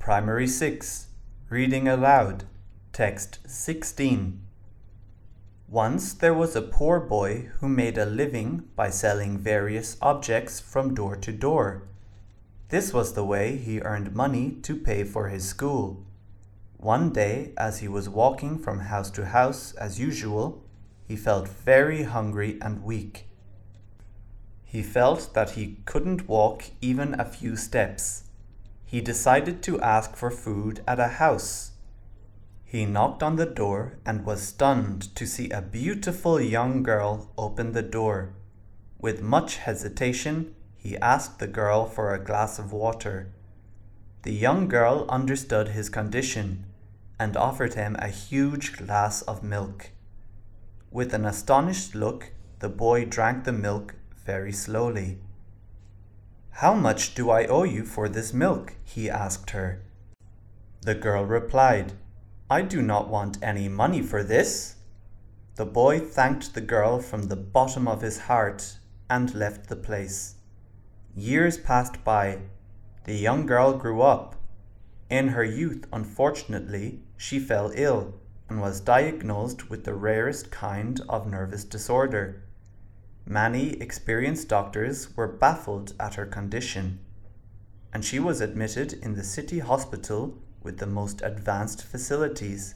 Primary 6, Reading Aloud, Text 16. Once there was a poor boy who made a living by selling various objects from door to door. This was the way he earned money to pay for his school. One day, as he was walking from house to house as usual, he felt very hungry and weak. He felt that he couldn't walk even a few steps. He decided to ask for food at a house. He knocked on the door and was stunned to see a beautiful young girl open the door. With much hesitation, he asked the girl for a glass of water. The young girl understood his condition and offered him a huge glass of milk. With an astonished look, the boy drank the milk very slowly. "How much do I owe you for this milk?" he asked her. The girl replied, "I do not want any money for this." The boy thanked the girl from the bottom of his heart and left the place. Years passed by. The young girl grew up. In her youth, unfortunately, she fell ill and was diagnosed with the rarest kind of nervous disorder. Many experienced doctors were baffled at her condition, and she was admitted in the city hospital with the most advanced facilities.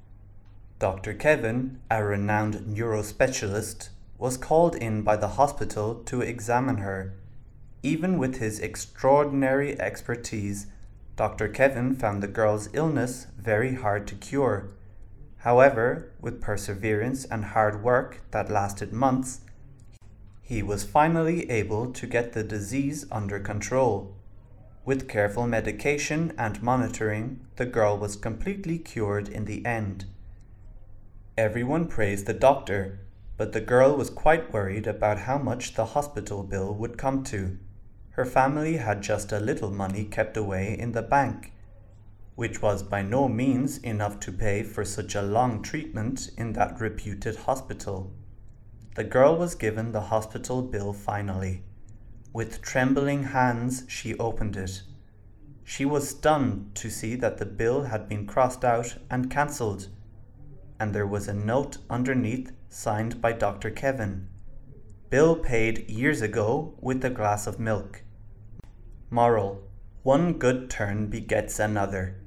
Dr. Kevin, a renowned neurospecialist, was called in by the hospital to examine her. Even with his extraordinary expertise, Dr. Kevin found the girl's illness very hard to cure. However, with perseverance and hard work that lasted months, he was finally able to get the disease under control. With careful medication and monitoring, the girl was completely cured in the end. Everyone praised the doctor, but the girl was quite worried about how much the hospital bill would come to. Her family had just a little money kept away in the bank, which was by no means enough to pay for such a long treatment in that reputed hospital. The girl was given the hospital bill finally. With trembling hands, she opened it. She was stunned to see that the bill had been crossed out and cancelled, and there was a note underneath signed by Dr. Kevin. Bill paid years ago with a glass of milk. Moral: one good turn begets another.